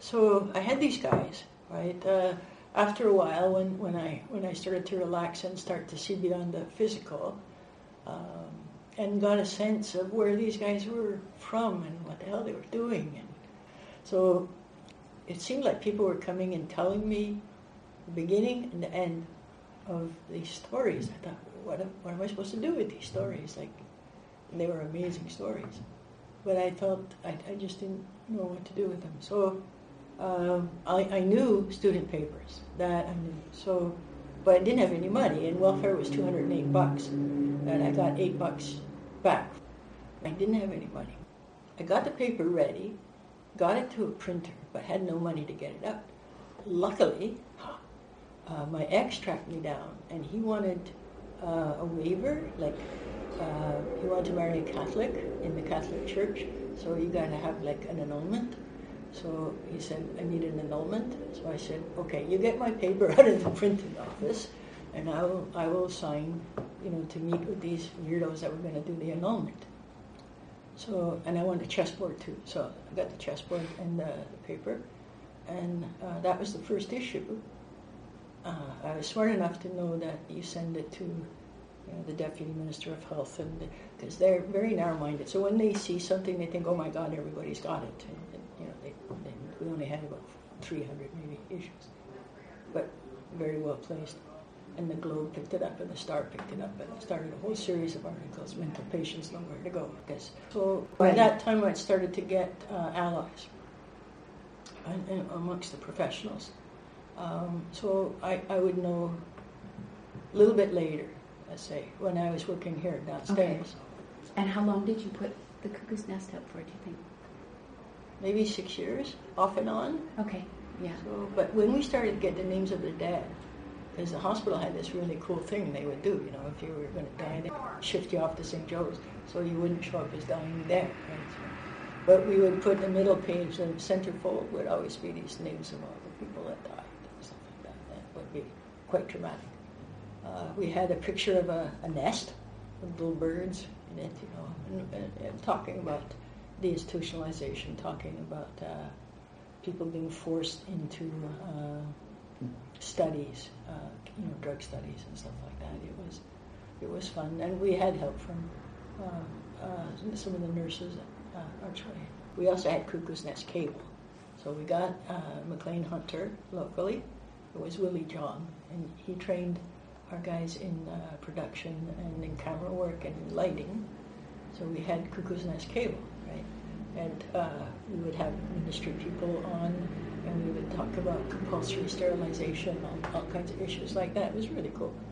So I had these guys, right? After a while, when I started to relax and start to see beyond the physical, and got a sense of where these guys were from and what the hell they were doing, and so it seemed like people were coming and telling me the beginning and the end of these stories. I thought, what am I supposed to do with these stories? Like, they were amazing stories, but I felt I just didn't know what to do with them. So I knew student papers, that I knew. So, but I didn't have any money, and welfare was $208, and I got $8 back. I didn't have any money. I got the paper ready, got it to a printer, but had no money to get it out. Luckily, my ex tracked me down, and he wanted a waiver, like he wanted to marry a Catholic in the Catholic Church, so you got to have like an annulment. So he said, I need an annulment. So I said, okay, you get my paper out of the printing office, and I will sign, to meet with these weirdos that were going to do the annulment. So, and I wanted a chessboard too. So I got the chessboard and the paper, and that was the first issue. I was smart enough to know that you send it to the Deputy Minister of Health, and because they're very narrow-minded. So when they see something, they think, oh my God, everybody's got it. And we only had about 300 maybe issues, but very well placed. And the Globe picked it up, and the Star picked it up, and it started a whole series of articles, Mental Patients Nowhere to Go. So by that time, I'd started to get allies and amongst the professionals. So I would know a little bit later, let's say, when I was working here downstairs. Okay. And how long did you put the Cuckoo's Nest up for, do you think? Maybe 6 years, off and on. Okay, yeah. So, but when we started to get the names of the dead, because the hospital had this really cool thing they would do, if you were going to die, they'd shift you off to St. Joe's, so you wouldn't show up as dying there. Right? So, but we would put the middle page, the centerfold would always be these names of all the people that died, and stuff like that. That would be quite dramatic. We had a picture of a nest with little birds in it, and talking about deinstitutionalization, talking about people being forced into studies, drug studies and stuff like that. It was fun, and we had help from some of the nurses at Archway. We also had Cuckoo's Nest cable, so we got McLean Hunter locally. It was Willie John, and he trained our guys in production and in camera work and in lighting. So we had Cuckoo's Nest cable, right? And we would have ministry people on, and we would talk about compulsory sterilization, all kinds of issues like that. It was really cool.